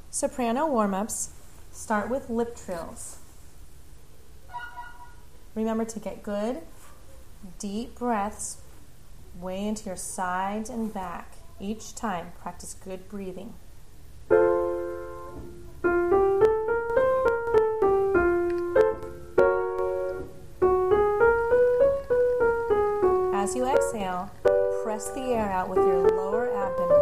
Soprano warm-ups start with lip trills. Remember to get good, deep breaths way into your sides and back. Each time, practice good breathing. As you exhale, press the air out with your lower abdomen.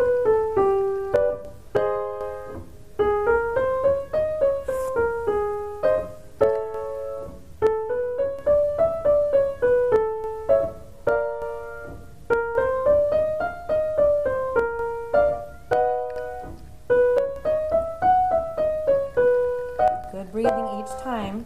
Good breathing each time.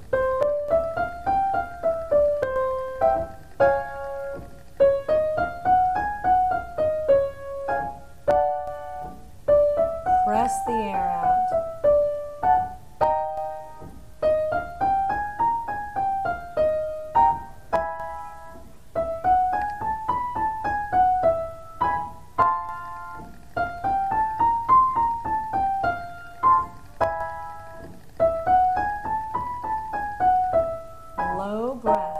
Press the air out. Low breath.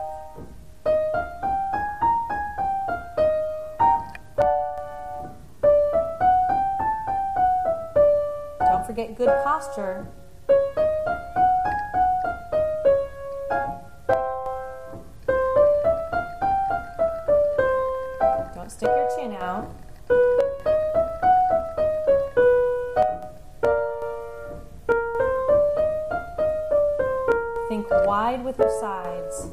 Don't forget good posture. Don't stick your chin out. Think wide with your sides.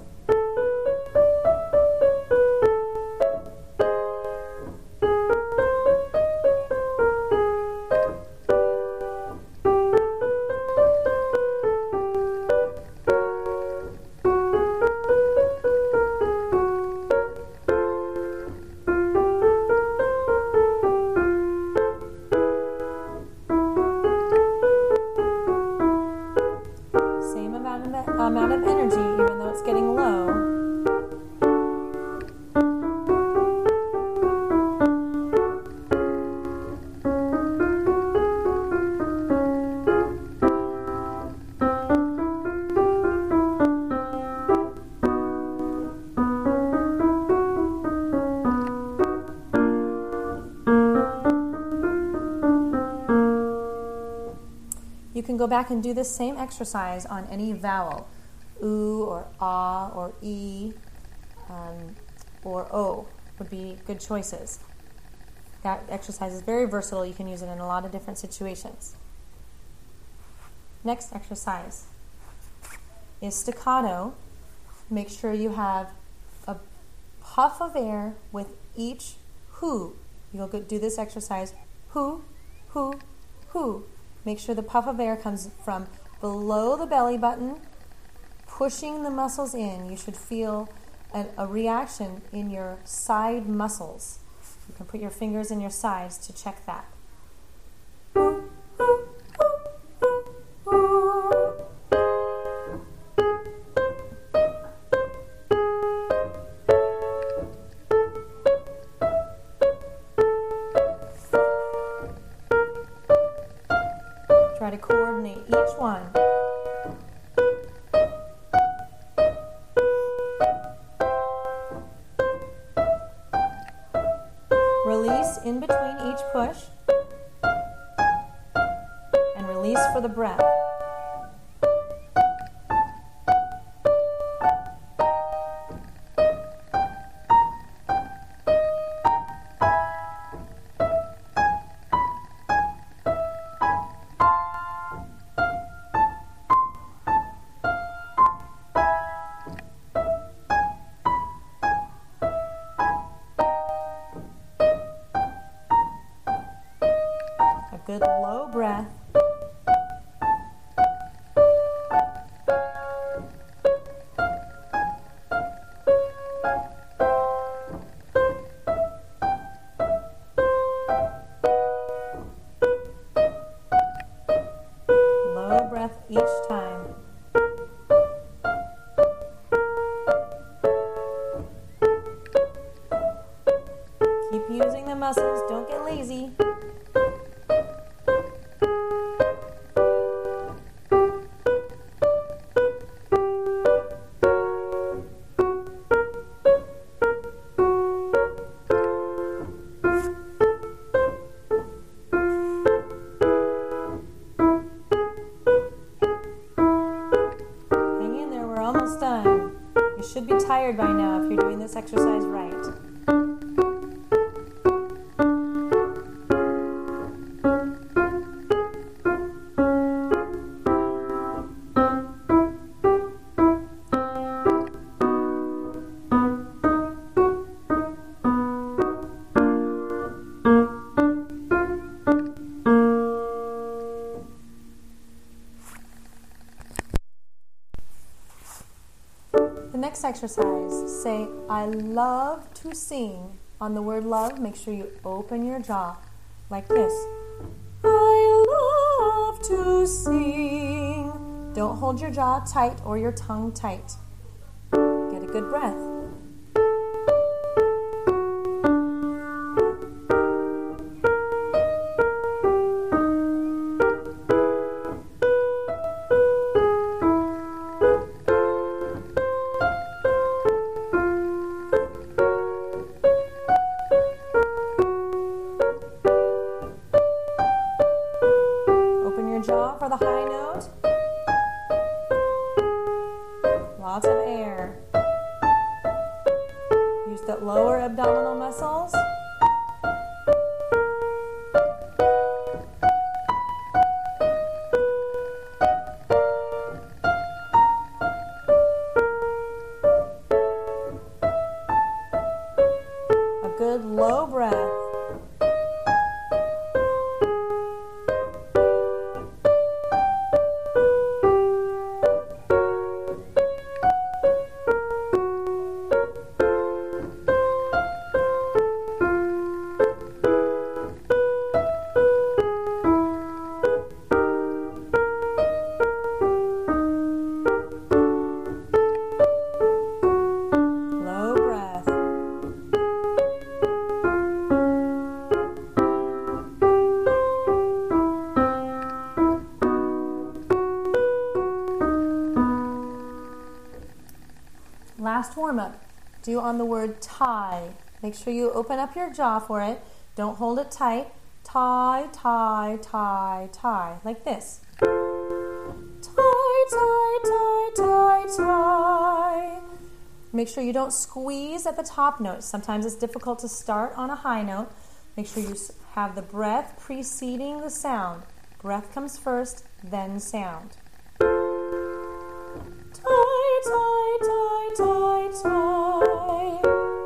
Same amount of energy, even though it's getting low. You can go back and do this same exercise on any vowel. Oo or ah or e or o would be good choices. That exercise is very versatile. You can use it in a lot of different situations. Next exercise is staccato. Make sure you have a puff of air with each who. You'll do this exercise. Who, who, who. Make sure the puff of air comes from below the belly button, pushing the muscles in. You should feel a reaction in your side muscles. You can put your fingers in your sides to check that. Try to coordinate each one. Release in between each push and release for the breath. A good low breath. Low breath each time. Keep using the muscles. Don't get lazy. this exercise right. The next exercise, say, I love to sing. On the word love, make sure you open your jaw like this. I love to sing. Don't hold your jaw tight or your tongue tight. Get a good breath. Jaw for the high note. Lots of air. Use the lower abdominal muscles. A good low breath. Last warm-up. Do on the word tie. Make sure you open up your jaw for it. Don't hold it tight. Tie, tie, tie, tie. Like this. Tie, tie, tie, tie, tie. Make sure you don't squeeze at the top note. Sometimes it's difficult to start on a high note. Make sure you have the breath preceding the sound. Breath comes first, then sound. Tie, tie, tie, tie, tie.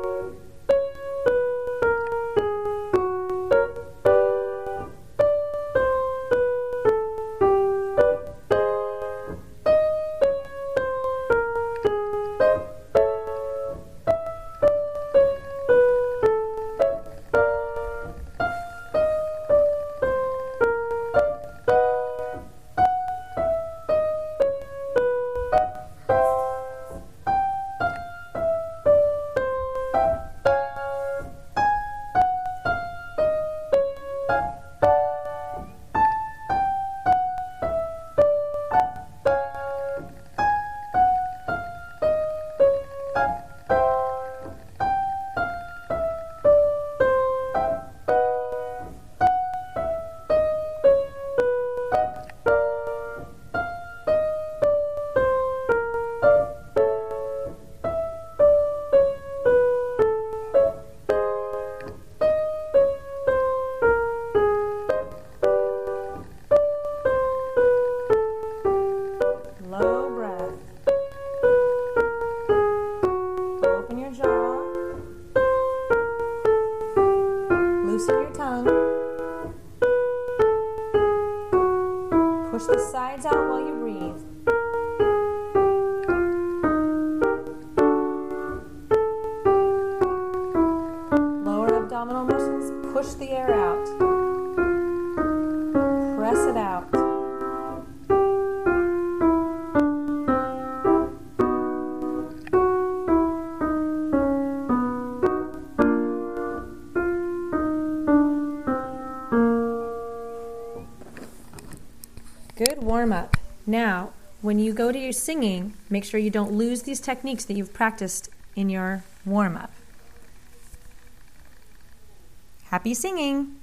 Loosen your tongue. Push the sides out while you breathe. Lower abdominal muscles, push the air out. Press it out. Good warm-up. Now, when you go to your singing, make sure you don't lose these techniques that you've practiced in your warm-up. Happy singing!